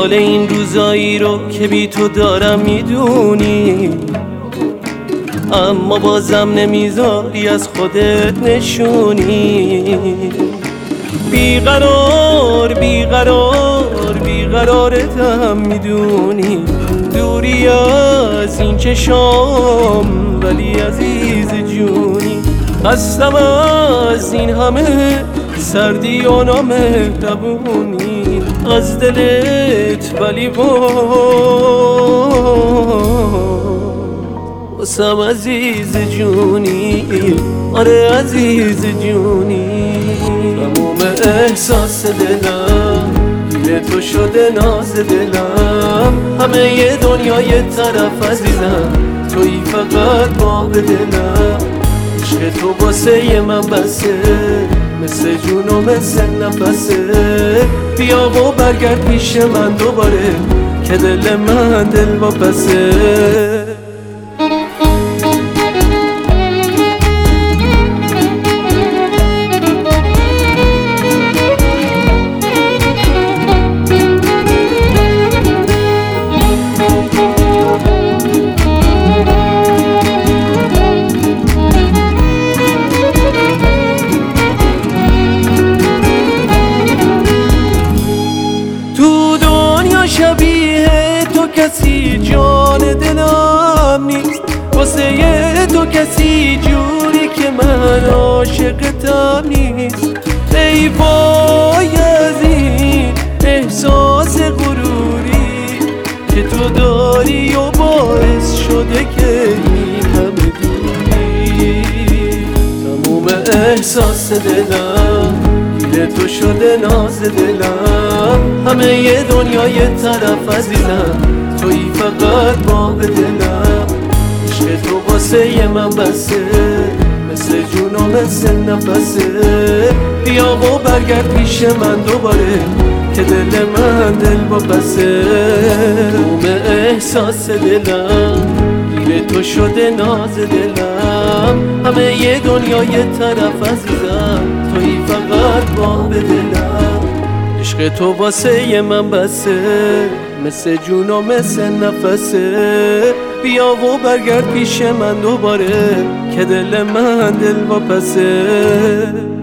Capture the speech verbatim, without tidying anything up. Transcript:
حال این روزایی رو که بی تو دارم میدونی، اما بازم نمیذاری از خودت نشونی. بیقرار بیقرار بیقرارتم میدونی، دوری از این چشام ولی عزیز جونی. خستم از این همه سردی و نامهربونی از دلت، ولی واسم عزیز جونی، آره عزیز جونی. تموم احساس دلم گیر تو شده، ناز دلم همه ی دنیا یه طرف عزیزم، تویی فقط باب دلم. عشق تو واسه من بسه، مثل جون و مثل نفسه. بیا و برگرد پیش من دوباره که دل من دل واپسه. شبیه تو کسی جان دلم نیست، واسه تو کسی جوری که من عاشقتم نیست. ای وای از این احساس غروری که تو داری و باعث شده که این همه دوری. تموم احساس دلم گیر تو شده، ناز دلم همه ی دنیا یه طرف عزیزم، تویی فقط باب دلم. عشق تو واسه من بسه، مثل جون و مثل نفسه. بیا و برگرد پیش من دوباره که دل من دل واپسه. تموم احساس دلم گیر تو شده، ناز دلم همه ی دنیا یه طرف عزیزم، تویی فقط باب دلم. عشق تو واسه من بسه، مثل جون و مثل نفسه. بیا و برگرد پیش من دوباره که دل من دل واپسه.